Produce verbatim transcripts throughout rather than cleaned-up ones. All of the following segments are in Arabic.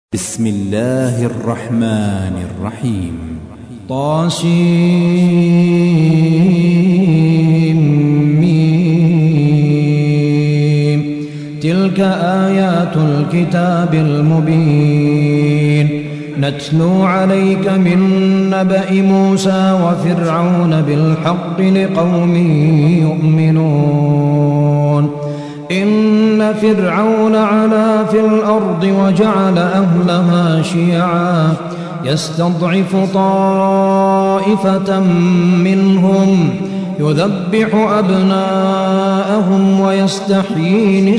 بسم الله الرحمن الرحيم. طاسيم. تلك آيات الكتاب المبين نتلو عليك من نبأ موسى وفرعون بالحق لقوم يؤمنون. إن فرعون علا في الأرض وجعل أهلها شيعا يستضعف طائفة منهم يذبح أبناءهم ويستحيي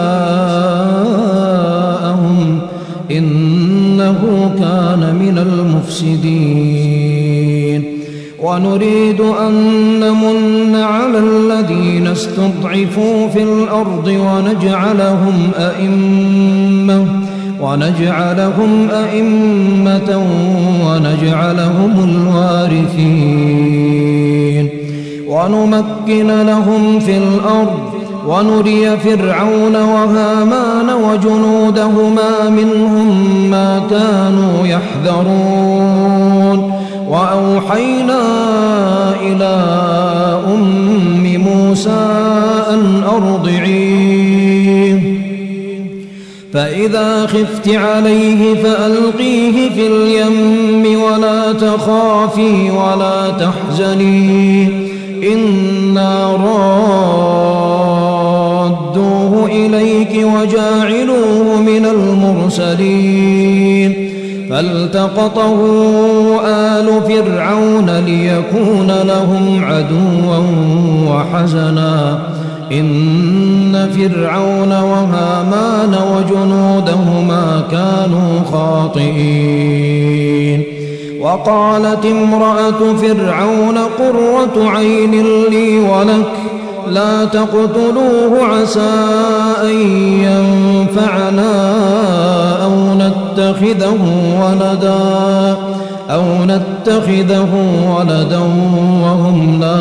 نساءهم إنه كان من المفسدين. ونريد أن نمن على الذين استضعفوا في الأرض ونجعلهم أئمة ونجعلهم أئمة ونجعلهم الوارثين ونمكن لهم في الأرض ونري فرعون وهامان وجنودهما منهم ما كانوا يحذرون. وأوحينا إلى أم موسى أن أرضعيه فإذا خفت عليه فألقيه في اليم ولا تخافي ولا تحزني إنا رادوه إليك وجاعلوه من المرسلين. فالتقطه آل فرعون ليكون لهم عدوا وحزنا إن فرعون وهامان وجنودهما كانوا خاطئين. وقالت امرأة فرعون قرة عين لي ولك لا تقتلوه عسى أن ينفعنا أو نتخذه ولدا أو نتخذه ولدا وهم لا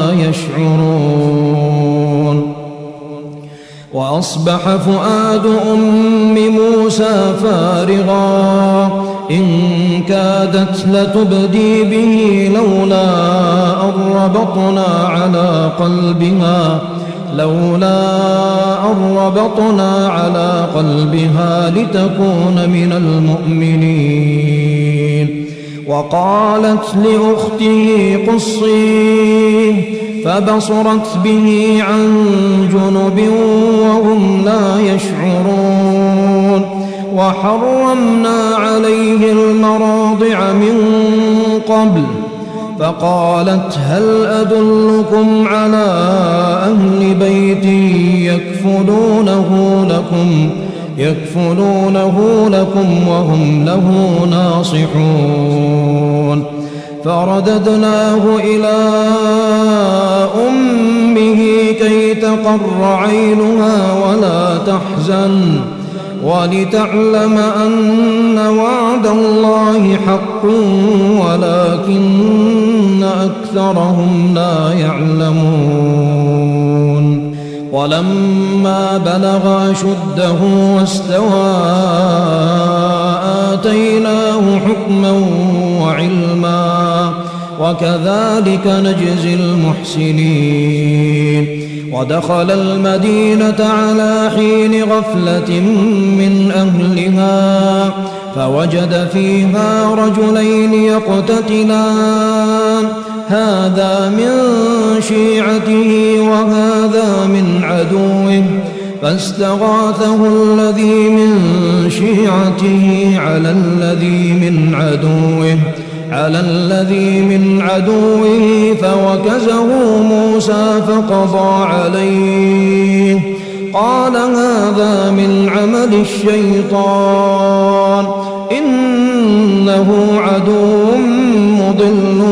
يشعرون. وأصبح فؤاد أم موسى فارغا إن كادت لتبدي به لولا أن ربطنا على قلبها لولا أن ربطنا على قلبها لتكون من المؤمنين. وقالت لأخته قصيه فبصرت به عن جنب وهم لا يشعرون. وحرمنا عليه المراضع من قبل فقالت هل أدلكم على أهل بيت يكفلونه لكم يكفلونه لكم وهم له ناصحون. فرددناه إلى أمه كي تقر عينها ولا تحزن ولتعلم أن وعد الله حق ولكن أكثرهم لا يعلمون. ولما بلغ أشده واستوى آتيناه حكما وعلما وكذلك نجزي المحسنين. ودخل المدينة على حين غفلة من أهلها فوجد فيها رجلين يقتتلان هذا من شيعته وهذا من عدوه فاستغاثه الذي من شيعته على الذي من عدوه على الذي من عدوه فوكزه موسى فقضى عليه قال هذا من عمل الشيطان إنه عدو مضل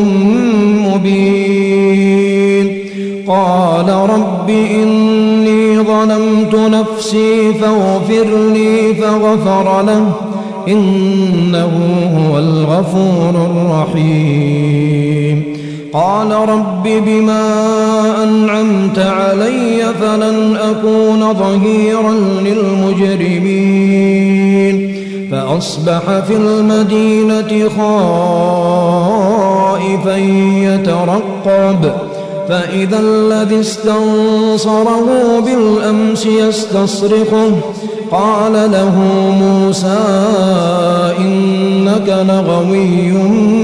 مبين. قال رب إني ظلمت نفسي فاغفر لي فغفر له إنه هو الغفور الرحيم. قال رب بما أنعمت علي فلن أكون ظهيرا للمجرمين. فأصبح في المدينة خائفا يترقب فإذا الذي استنصره بالأمس يستصرخه قال له موسى إنك لغوي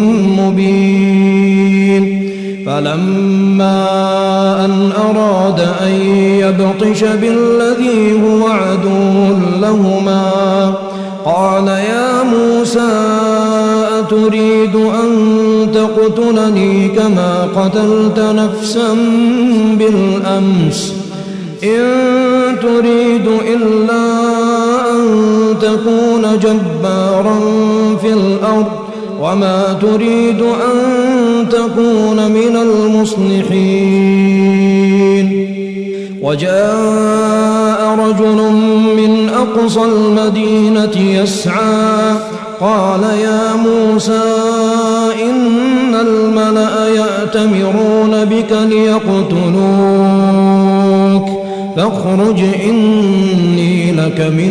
مبين فلما أن أراد أن يبطش بالذي هو عدو لهما قال يا موسى أتريد أن تقتلني كما قتلت نفسا بالأمس إن تريد إلا أن تكون جبارا في الأرض وما تريد أن تكون من المصلحين وجاء رجل من أقصى المدينة يسعى قال يا موسى إن الملأ يأتمرون بك ليقتلوك فاخرج إني لك من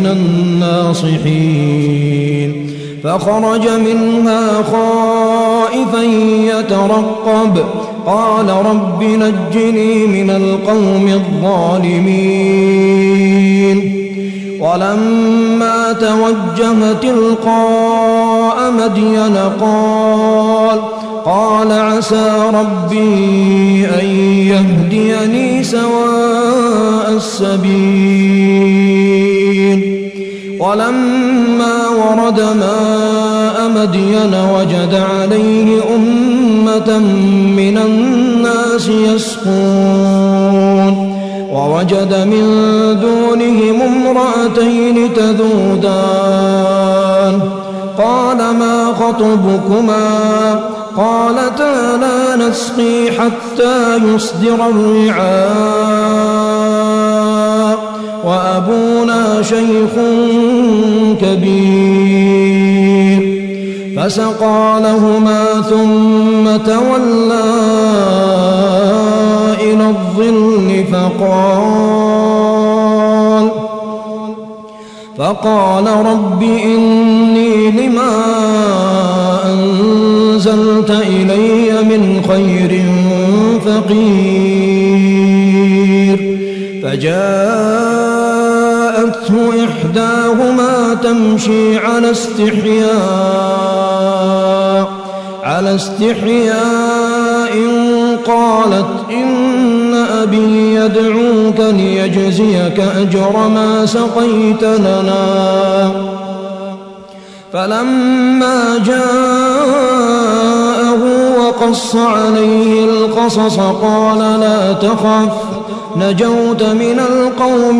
الناصحين فخرج منها خائفا يترقب قال رب نجني من القوم الظالمين ولما توجه تلقاء مدين قال قال عسى ربي أن يهديني سواء السبيل ولما ورد ماء مدين وجد عليه أمة من الناس يسقون ووجد من دونهم امرأتين تذودان قال ما خطبكما قالتا لا نسقي حتى يصدر الرعاء وأبونا شيخ كبير فسقى لهما ثم تولى إلى الظل فقال فقال رب إني لما أنزلت إلي من خير فقير فجاءته إحداهما تمشي على استحياء على استحياء قالت إن أبي يدعوك ليجزيك أجر ما سقيت لنا فلما جاءه وقص عليه القصص قال لا تخف نجوت من القوم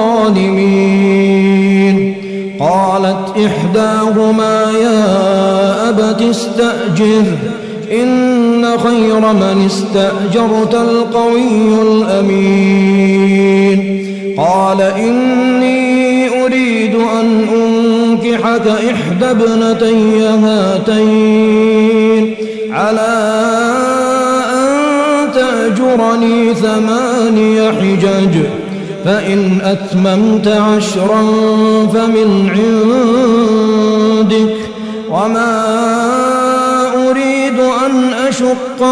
الظالمين قالت إحداهما يا أبت استأجر إن خير من استأجرت القوي الأمين قال إني أريد أن أنكحك إحدى ابنتي هاتين على أن تأجرني ثماني حجج فإن أتممت عشرا فمن عندك وما أريد أن أشق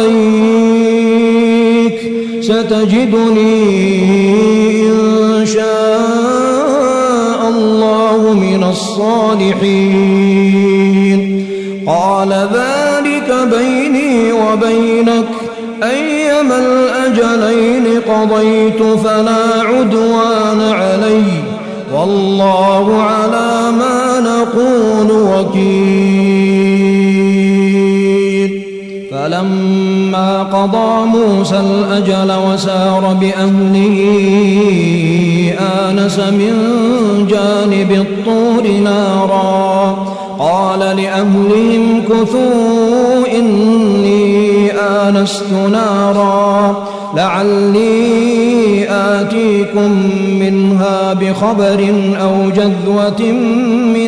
عليك ستجدني إن شاء الله من الصالحين قال ذلك بيني وبينك أيما الأجلين قضيت فلا عدوان علي والله على ما نقول وكيل فلما قضى موسى الأجل وسار بأهله آنس من جانب الطور نارا قال لأهلهم كثوا إني آنست نارا لعلي آتيكم منها بخبر أو جذوة من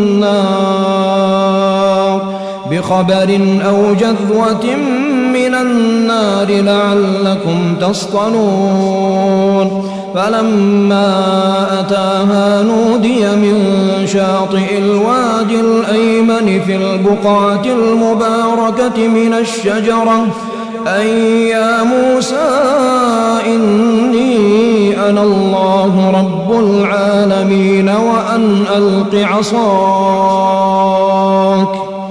النار بخبر أو جذوة من النار لعلكم تصطلون فلما أتاها نودي من شاطئ الوادي الأيمن في البقعة المباركة من الشجرة أن يا موسى إني أنا الله رب العالمين وأن ألق عصاك.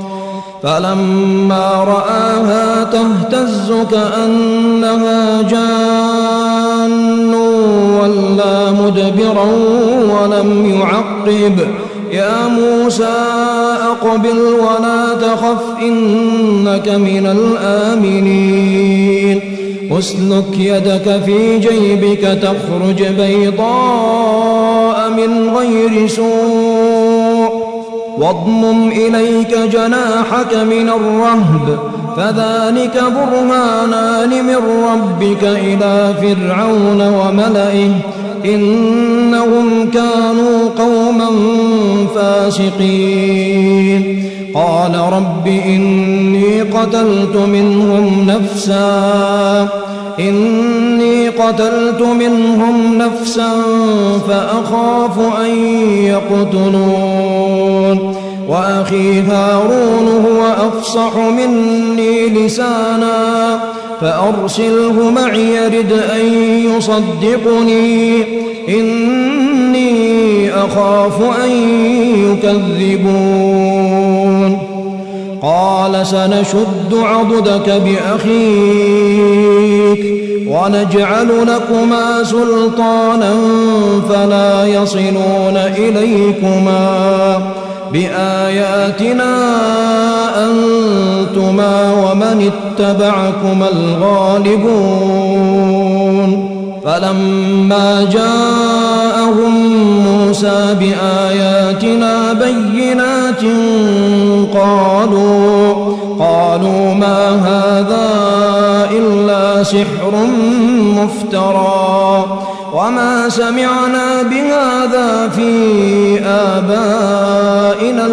فلما رآها تهتز كأنها جان ولا مدبرا ولم يعقب. يا موسى أقبل ولا تخف إنك من الآمنين. اسلك يدك في جيبك تخرج بيضاء من غير سوء واضمم إليك جناحك من الرهب فذلك برهانان من ربك إلى فرعون وملئه إنهم كانوا قوما فاسقين. قال رب إني قتلت منهم نفسا إني قتلت منهم نفسا فأخاف أن يقتلون وأخي هارون هو أفصح مني لسانا فأرسله معي يرد أن يصدقني إني أخاف أن يكذبون. قال سنشد عضدك بأخيك ونجعل لكما سلطانا فلا يصلون إليكما بآياتنا أنتما ومن اتبعكما الغالبون. فلما جاءهم موسى بآياتنا بينات قالوا قالوا ما هذا إلا سحر مفترى وما سمعنا بهذا في آبائنا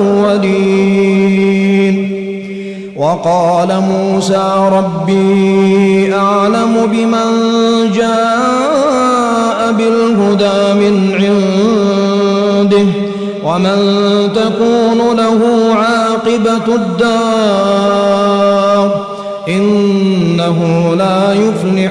الأولين. وقال موسى ربي أعلم بمن جاء بالهدى من عنده ومن تكون له عاقبة الدار إنه لا يفلح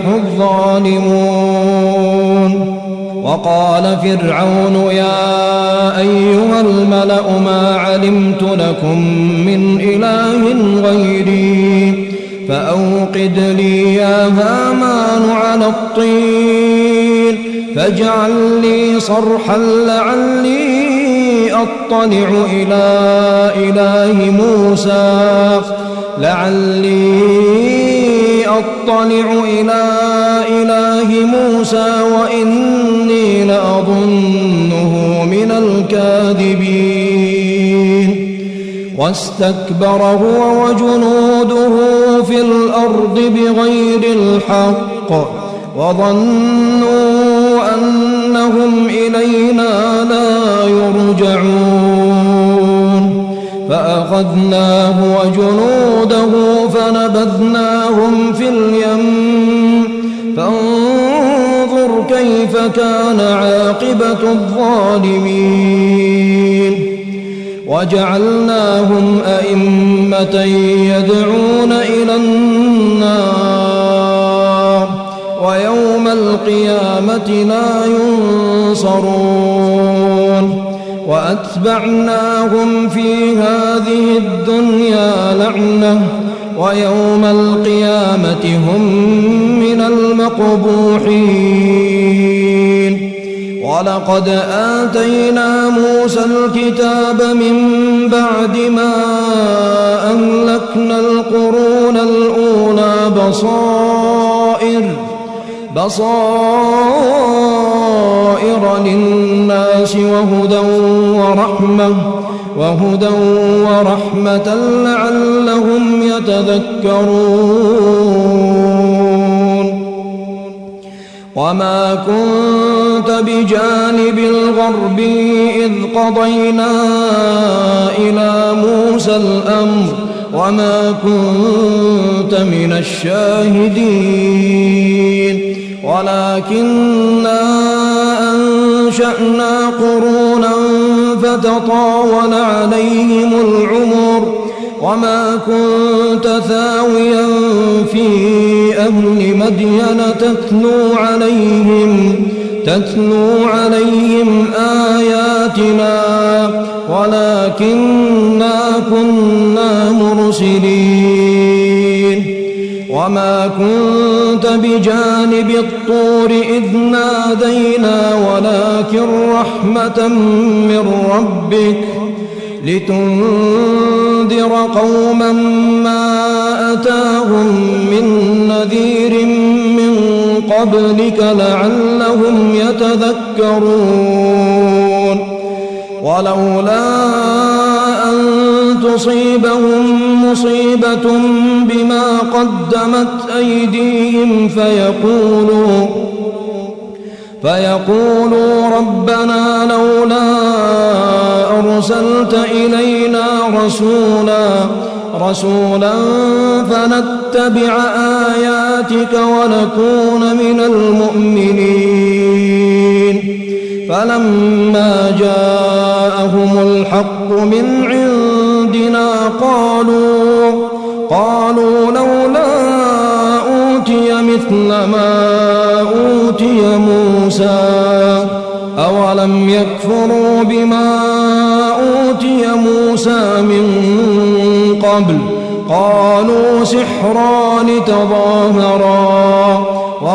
الظالمون. وقال فرعون يا أيها الملأ ما علمت لكم من إله غيري فأوقد لي يا هامان على الطين فاجعل لي صرحا لعلي أطلع إلى إله موسى لعلي أطلع إلى إله موسى وإني لأظنه من الكاذبين. واستكبر هو وجنوده في الأرض بغير الحق وظنوا أنهم إلينا لا يرجعون فأخذناه وجنوده فنبذناهم في اليم فانظر كيف كان عاقبة الظالمين. وجعلناهم أئمة يدعون إلى النار ويوم القيامة لا ينصرون. وأتبعناهم في هذه الدنيا لعنة ويوم القيامة هم من المقبوحين. ولقد آتينا موسى الكتاب من بعد ما أهلكنا القرون الأولى بصائر بصائر للناس وهدى ورحمة وهدى ورحمة لعلهم يتذكرون. وما كنت بجانب الغرب إذ قضينا إلى موسى الأمر وما كنت من الشاهدين. ولكننا أنشأنا قرونا فتطاول عليهم العمر وما كنت ثاويا في أهل مدين تتلو عليهم تتلو عليهم آياتنا ولكننا كنا مرسلين وما كنت بجانب الطور إذ نادينا ولكن رحمة من ربك لتنذر قوما ما أتاهم من نذير من قبلك لعلهم يتذكرون ولولا أن تصيبهم مصيبة بما قدمت أيديهم فيقولوا فيقولوا ربنا لولا أرسلت إلينا رسولا رسولا فنتبع آياتك ونكون من المؤمنين فلما جاءهم الحق من عندنا قالوا قالوا لولا أوتي مثل ما أوتي موسى أولم يكفروا بما أوتي موسى من قبل قالوا سحران تظاهرا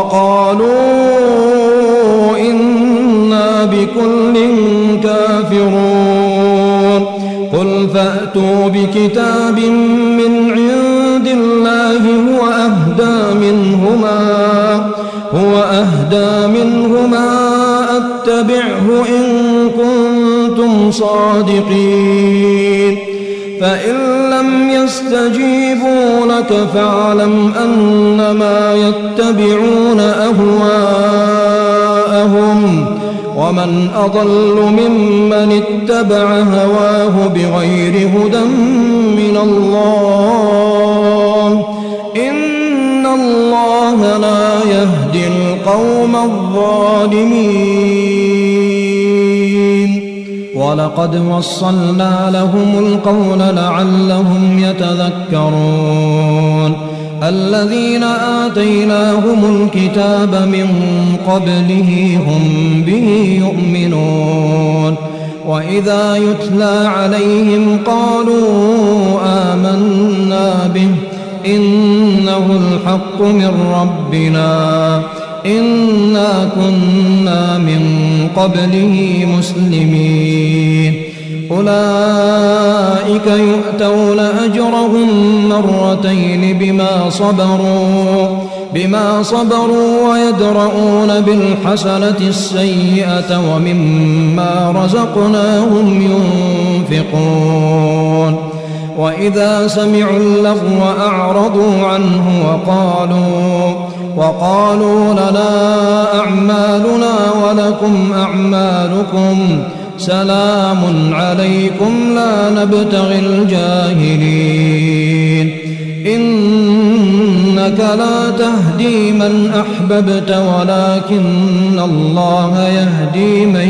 وقالوا إنا بكل كافرون قل فأتوا بكتاب من عند الله هو أهدى منهما هو أهدى منهما أتبعه إن كنتم صادقين فإن لم يستجيبوا لك فاعلم أنما يتبعون أهواءهم ومن أضل ممن اتبع هواه بغير هدى من الله إن الله لا يهدي القوم الظالمين ولقد وصلنا لهم القول لعلهم يتذكرون الذين آتيناهم الكتاب من قبله هم به يؤمنون وإذا يتلى عليهم قالوا آمنا به إنه الحق من ربنا إنا كنا من قبله مسلمين أولئك يؤتون أجرهم مرتين بما صبروا بما صبروا ويدرؤون بالحسنة السيئة ومما رزقناهم ينفقون وإذا سمعوا اللغو أعرضوا عنه وقالوا وقالوا لنا أعمالنا ولكم أعمالكم سلام عليكم لا نبتغي الجاهلين إنك لا تهدي من أحببت ولكن الله يهدي من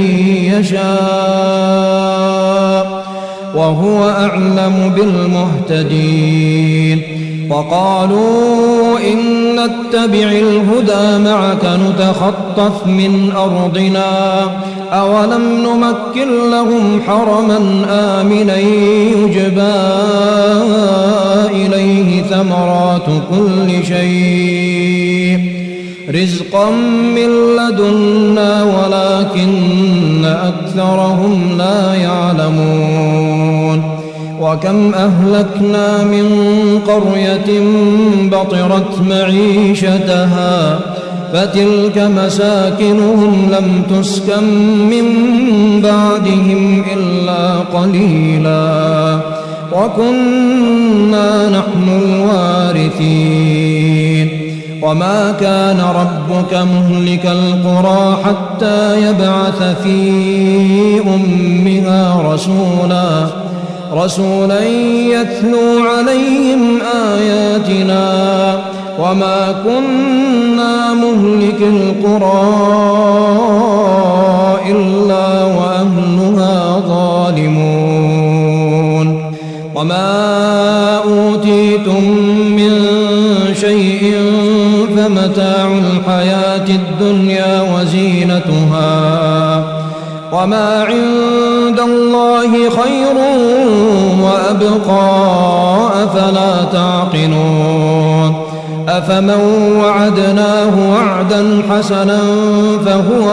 يشاء وهو أعلم بالمهتدين وقالوا إن نتبع الهدى معك نتخطف من أرضنا أولم نمكن لهم حرما آمنا يجبى إليه ثمرات كل شيء رزقا من لدنا ولكن أكثرهم لا يعلمون وكم أهلكنا من قرية بطرت معيشتها فتلك مساكنهم لم تسكن من بعدهم إلا قليلا وكنا نحن الوارثين وما كان ربك مهلك القرى حتى يبعث في أمها رسولا رسولا يتلو عليهم آياتنا وما كنا مهلك القرى إلا وأهلها ظالمون وما أوتيتم من شيء فمتاع الحياة الدنيا وزينتها وما عند الله خير وأبقى أفلا تعقلون أفمن وعدناه وعدا حسنا فهو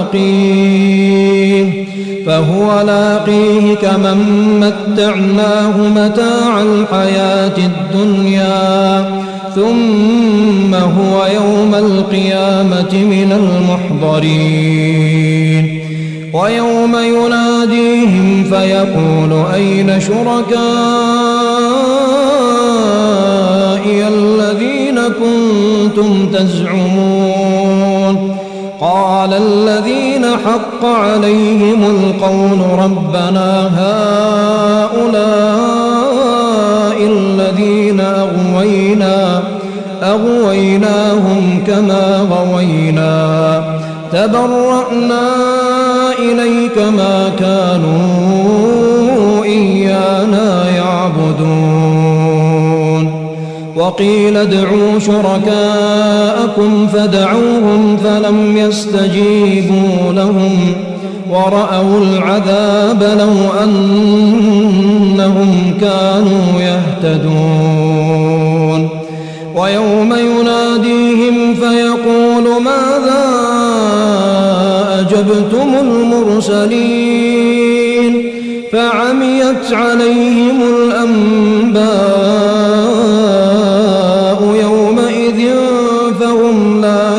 لاقيه فهو لاقيه كمن متعناه متاع الحياة الدنيا ثم هو يوم القيامة من المحضرين ويوم يناديهم فيقول أين شركائي الذين كنتم تزعمون قال الذين حق عليهم القول ربنا هؤلاء الذين أغوينا أغويناهم كما غوينا تبرأنا إليك ما كانوا إيانا يعبدون وقيل ادعوا شركاءكم فدعوهم فلم يستجيبوا لهم ورأوا العذاب لو أنهم كانوا يهتدون ويوم يناديهم فيقول ماذا أجبتم المرسلين فعميت عليهم الأنباء يومئذ فهم لا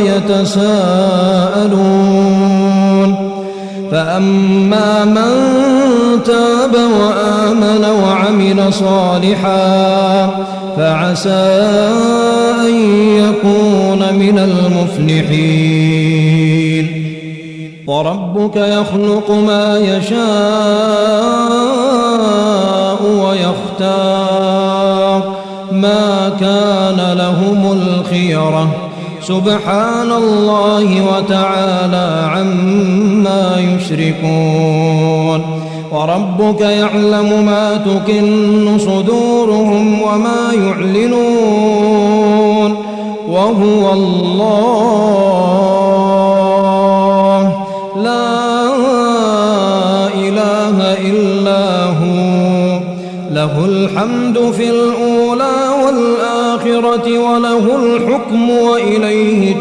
يتساءلون فأما من تاب وآمن وعمل صالحا فعسى أن يكون من المفلحين وربك يخلق ما يشاء ويختار ما كان لهم الخيرة سبحان الله وتعالى عما يشركون وربك يعلم ما تكن صدورهم وما يعلنون وهو الله لا إله إلا هو له الحمد في الأولى والآخرة وله الحكم وإليه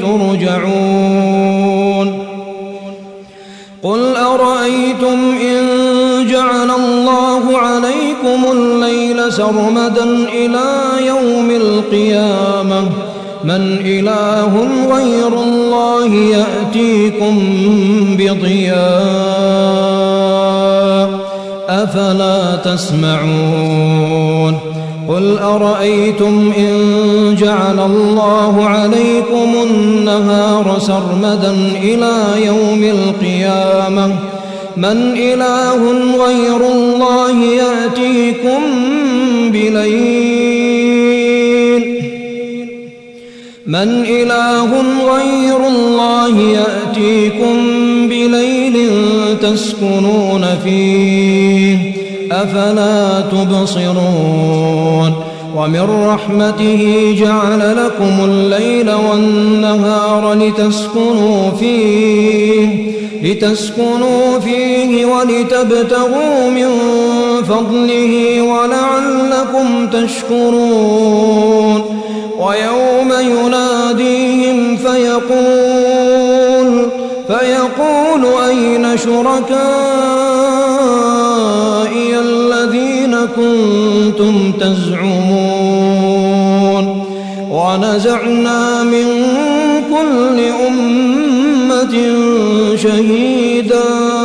ترجعون قل أرأيتم إن جعل الله عليكم الليل سرمدا إلى يوم القيامة من إله غير الله يأتيكم بضياء أفلا تسمعون قل أرأيتم إن جعل الله عليكم النهار سرمدا إلى يوم القيامة من إله غير الله يأتيكم بليل من إله غير الله يأتيكم بليل تسكنون فيه أفلا تبصرون ومن رحمته جعل لكم الليل والنهار لتسكنوا فيه لتسكنوا فيه ولتبتغوا من فضله ولعلكم تشكرون ويوم يناديهم فيقول فيقول أين شركائي الذين كنتم تزعمون ونزعنا من كل أمة شهيدا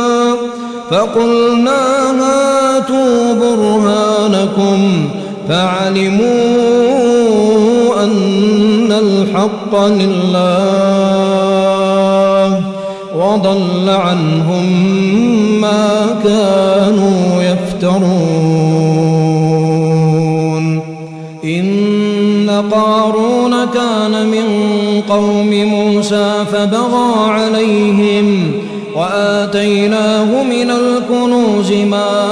فقلنا هاتوا برهانكم فعلموا أن الحق لله وضل عنهم ما كانوا يفترون إن قارون كان من قوم موسى فبغى عليهم وآتيناه من الكنوز ما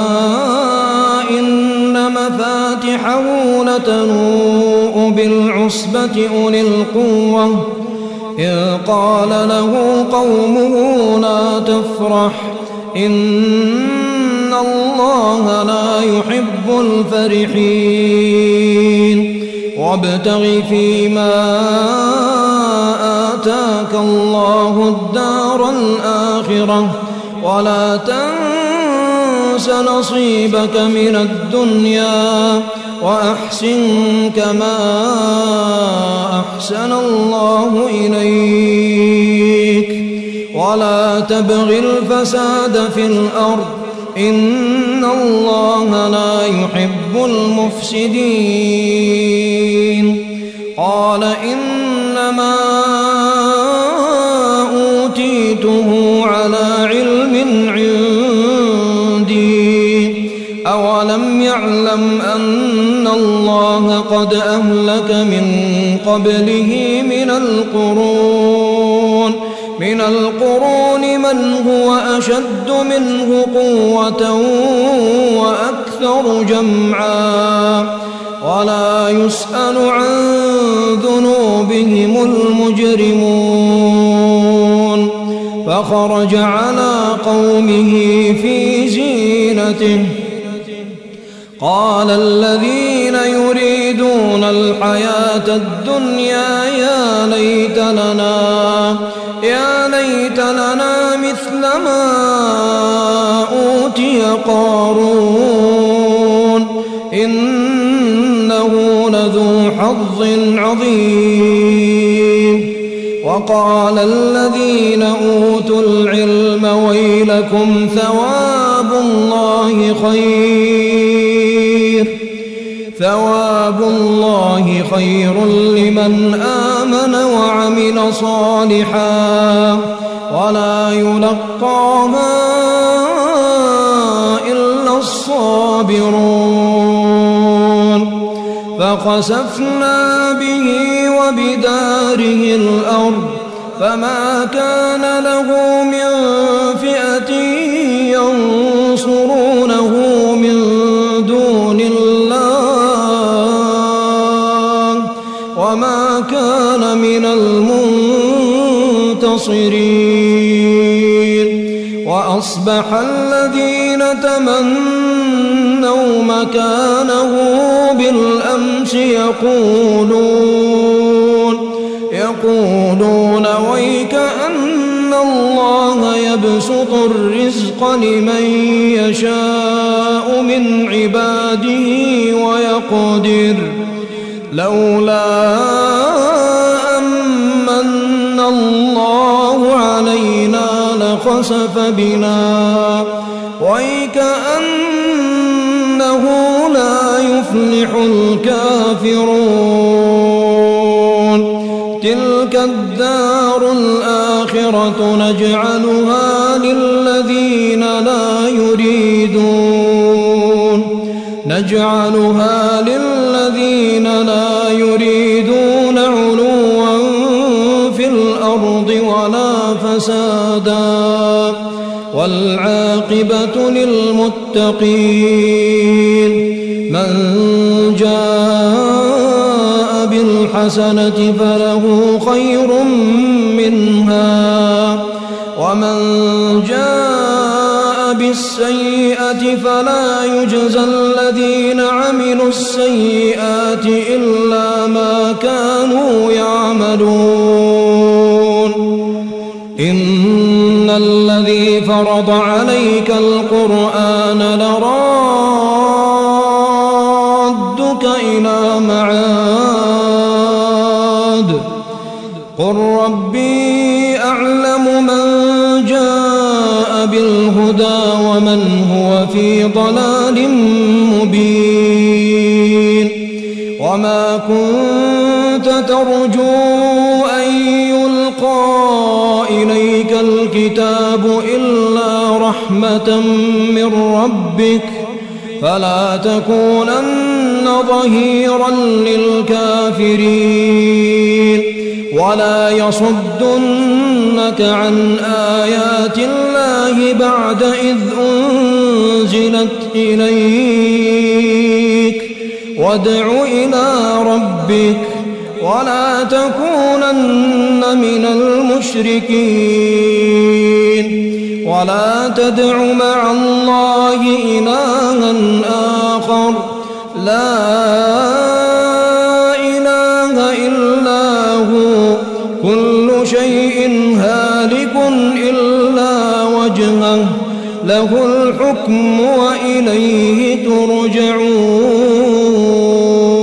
إن مفاتحه لتنوء بالعصبة أولي القوة إذ قال له قومه لا تفرح إن الله لا يحب الفرحين وابتغ فيما آتاك الله الدار الآخرة ولا تنس نصيبك من الدنيا وأحسن كما أحسن الله إليك ولا تبغ الفساد في الأرض إن الله لا يحب المفسدين قال إنما أوتيته على علم عندي أولم يعلم أن الله قد أهلك من قبله من القرون من القرون من هو أشد منه قوة وأكثر جمعا ولا يسأل عن ذنوبهم المجرمون فخرج على قومه في زينته قال الذين يريدون الحياة الدنيا يا ليت لنا يا ليت لنا مثل ما أوتي قارون إنه لذو حظ عظيم وقال الذين أوتوا العلم ويلكم ثواب الله خير ثواب الله خير لمن آمن وعمل صالحا ولا يلقاها إلا الصابرون فخسفنا به وبداره الأرض فما كان له من فئة ينصرونه من دون الله وما كان من المنتصرين وأصبح الذين تمنوا مكانه بالأمس يقولون يقولون ويك أن الله يبسط الرزق لمن يشاء من عباده ويقدر لولا أمن الله علينا لخسف بنا ويكأنه لا يفلح الكافرون تلك الدار الآخرة نجعلها للذين لا يريدون نجعلها للذين لا يريدون علوا في الأرض ولا فسادا والعاقبة للمتقين من جاء بالحسنة فله خير منها ومن جاء بالسيئة فلا يجزى الذين عملوا السيئات إلا ما كانوا يعملون إن الذي فرض عليك القرآن لرادك إلى معاد قل ربي أعلم من جاء بالهدى ومن هو في ضلال مبين وما كنت ترجو أن يلقى إليك الكتاب إلا رحمة من ربك فلا تكونن ظهيرا للكافرين ولا يصدنك عن آيات الله بعد إذ أنزلت إليك وادع إلى ربك ولا تكونن من المشركين ولا تدع مع الله إلها آخر لا إله إلا هو كل شيء هالك إلا وجهه له الحكم وإليه ترجعون.